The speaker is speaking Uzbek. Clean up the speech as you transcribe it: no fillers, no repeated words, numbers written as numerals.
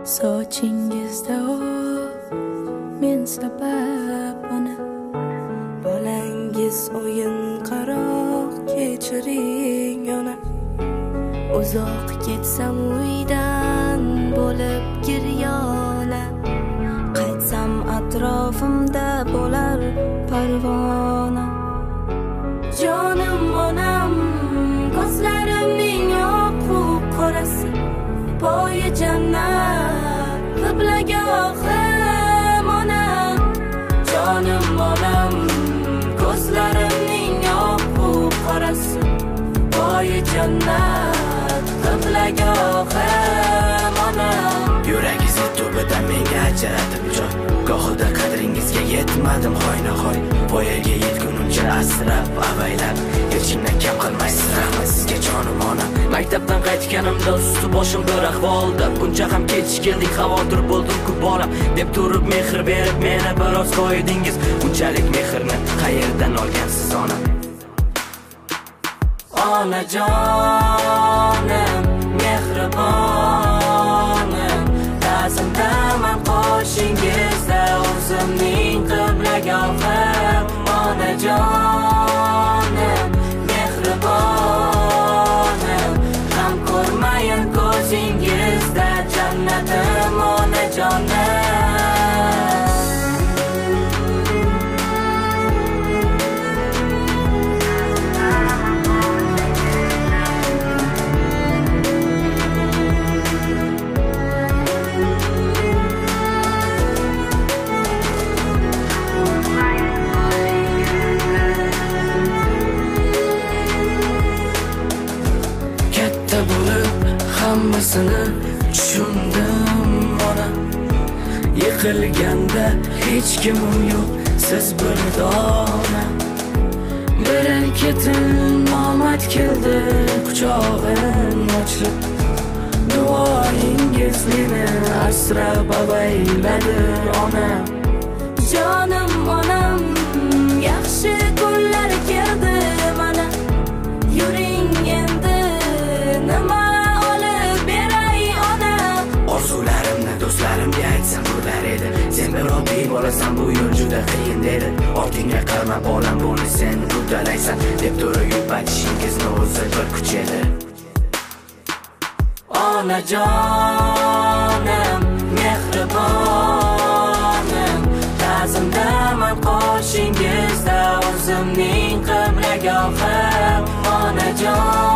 sochingizda men sabab ona bolangiz o'yin qaroq kechiring ona uzoq ketsam uydan bo'lib giryona qaytsam atrofimda bo'lar parvona jonim onam ko'zlarimning oqu qorasi poyi jannat qiblagohim onam jonim onam ko'zlarimning oqu qorasi poyi jannat qiblagohim onam yuragingizni tubidan menga ajratib joy gohida qadringizga yetmadim hoynahoy voyaga yetgunimcha asrab avaylab elchimdan kam qilmaysiz rahmat sizga jonim onam maktabdan qaytganimda usti boshim bir ahvolda buncha ham kech keldik xavotir bo'ldim-ku bolam deb turib mehr berib meni biroz qo'ydingiz bunchalik mehrni qayerdan olgansiz onam onajonim mehribonim ta'zimdaman qoshingizda o'zimning qiblagohim onajonim mehribonim g'am ko'rmayin ko'zingizda jannatim onajonim hammasini tushundim ona yiqilganda hech kimim yo'q siz bir dona birin-ketin omad keldi quchog'im ochilib duoyingiz meni asrab avayladi ona jonim onam yaxshi kunlar keldi mana yuring endi nima do'stlarimga aytsam bo'lar edi sen bir oddiy bolasan bu yo'l juda qiyin dedi ortingga qarab olam buni sen uddalaysan deb turib yupatishingizni o'zi bir kuch edi onajonim mehribonim ta'zimdaman qoshingizda o'zimning qiblagohim onajon